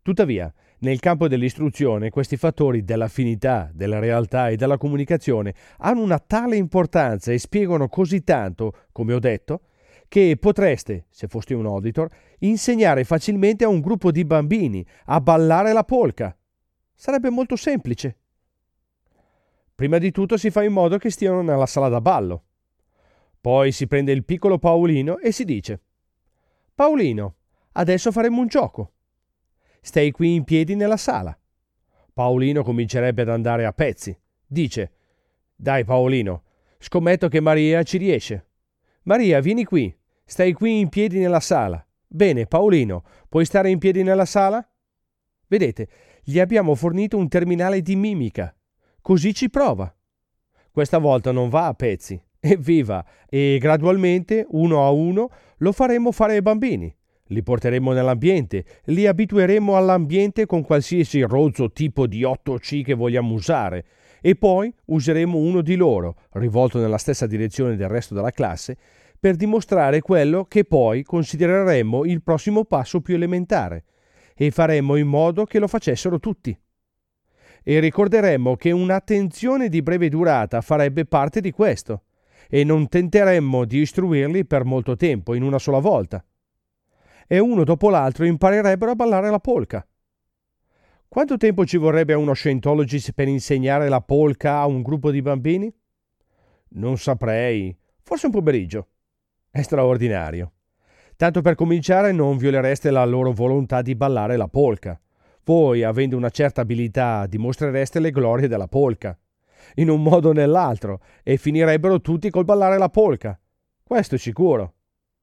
Tuttavia, nel campo dell'istruzione, questi fattori dell'affinità, della realtà e della comunicazione hanno una tale importanza e spiegano così tanto, come ho detto, che potreste, se foste un auditor, insegnare facilmente a un gruppo di bambini a ballare la polka. Sarebbe molto semplice. Prima di tutto si fa in modo che stiano nella sala da ballo. Poi si prende il piccolo Paolino e si dice: Paolino, adesso faremo un gioco. Stai qui in piedi nella sala. Paolino comincerebbe ad andare a pezzi. Dice: Dai Paolino, scommetto che Maria ci riesce. Maria, vieni qui. Stai qui in piedi nella sala. Bene, Paolino, puoi stare in piedi nella sala? Vedete, gli abbiamo fornito un terminale di mimica. Così ci prova. Questa volta non va a pezzi. Evviva! E gradualmente, uno a uno, lo faremo fare ai bambini. Li porteremo nell'ambiente, li abitueremo all'ambiente con qualsiasi rozzo tipo di 8C che vogliamo usare e poi useremo uno di loro, rivolto nella stessa direzione del resto della classe, per dimostrare quello che poi considereremmo il prossimo passo più elementare e faremmo in modo che lo facessero tutti. E ricorderemmo che un'attenzione di breve durata farebbe parte di questo e non tenteremmo di istruirli per molto tempo in una sola volta. E uno dopo l'altro imparerebbero a ballare la polka. Quanto tempo ci vorrebbe a uno Scientologist per insegnare la polka a un gruppo di bambini? Non saprei, forse un pomeriggio. È straordinario. Tanto per cominciare non violereste la loro volontà di ballare la polka. Voi, avendo una certa abilità, dimostrereste le glorie della polka, in un modo o nell'altro, e finirebbero tutti col ballare la polka. Questo è sicuro.